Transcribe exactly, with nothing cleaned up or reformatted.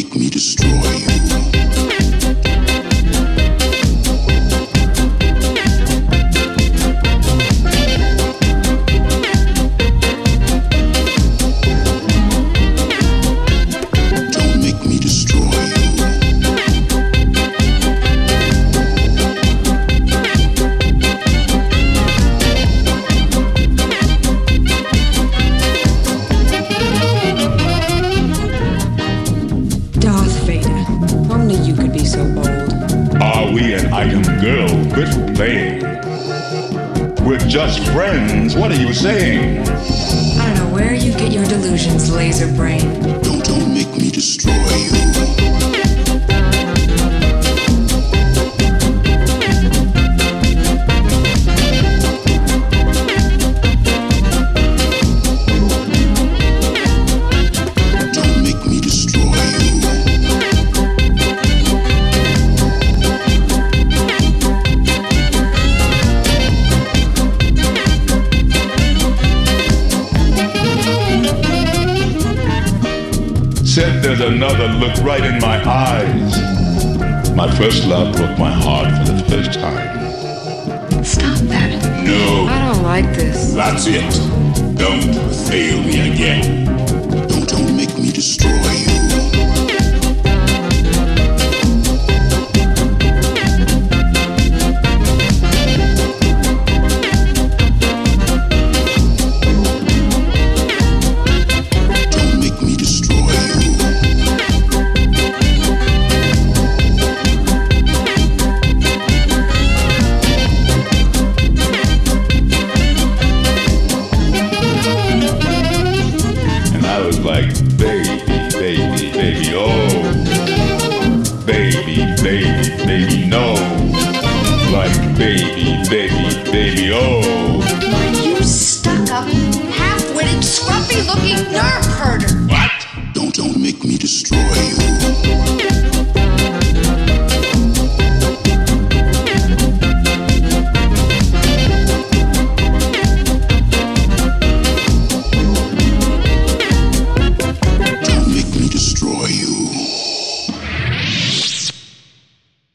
make me destroy you. Just friends. What are you saying? I don't know where you get your delusions, laser brain. Don't, don't make me destroy you. Said there's another look right in my eyes. My first love broke my heart for the first time. Stop that. No. I don't like this. That's it. Don't fail me again. Don't, don't make me destroy you. Destroy